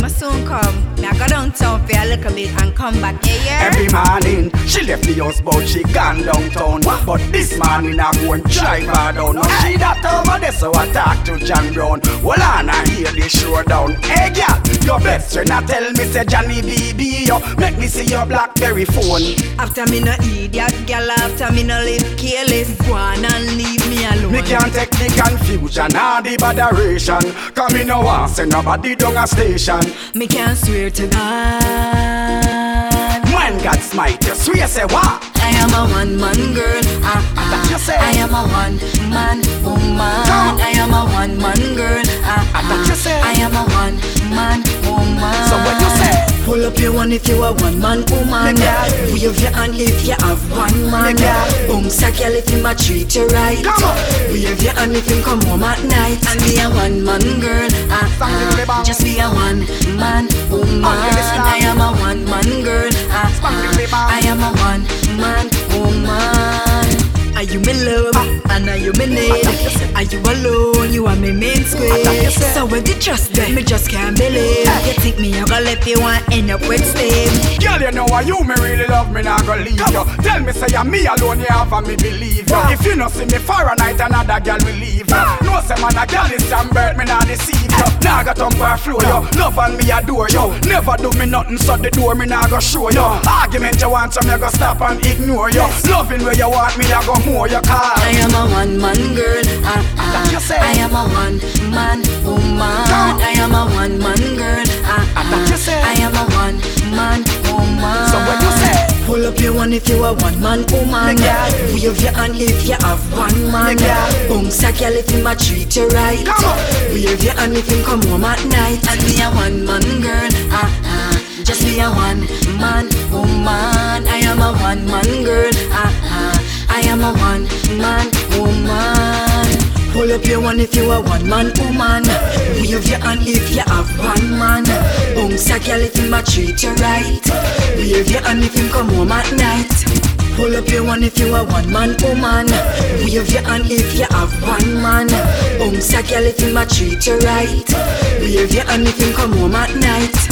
I soon come. Me I go downtown for a little bit and come back. Yeah. Every morning, she left the house but she gone downtown. But this morning I go and drive her down. Now she that over there so I talk to John Brown. Well on I hear the showdown. Hey girl, your best friend I tell me say Johnny BB yo, make me see your BlackBerry phone. After me no idiot girl, after me no live careless, go on and leave me alone. Me can't take the confusion or the botheration, cause me no want send nobody down a station. Me can't swear to God. When God smite you, swear say what? I am a one-man girl. That you say. I am a one-man woman. I am a one-man girl. That you say. I am a one-man woman. So what you say? Pull up your one if you a one-man woman. Wave your hand if you have one man. Bounce a girl if him a treat you right. Wave your hand if him come home at night. And be a one-man girl. Just be a one-man woman. I am a one-man girl. I am a one-man woman. Are you my love? And are you my need? Are you alone? You are my main square. So when you trust them, me just can't believe. You think me I gonna let you want end up with Steve? Girl, you know why you me really love me, not gonna leave you. Tell me say I'm me alone, you have and me believe you. If you no see me for a night, another girl will leave you. No say man a girl is some bird, me not deceive you. Now got on for flow you, love and me adore you. Never do me nothing so the door me not go show you. Argument you want so me go stop and ignore you. Loving where you want me I go more you call. I am a one-man girl. I am a one-man woman. I am a one-man girl. I am a one-man woman. So what you say? Pull up your one if you a one-man woman. Wave your hand if you have one man. Bounce a girl if him a treat you right. Wave your hand if him come home at night. And be a one-man girl. Just be a one-man woman. I am a one-man girl. I am a one-man woman. Pull up your one if you a one-man woman. Wave your hand if you have one man. Bounce a girl if him a treat you right. Wave your hand if him come home at night. Pull up your one if you a one-man woman. Wave your hand if you have one man. Bounce a girl if him a treat you right. Wave your hand if him come home at night.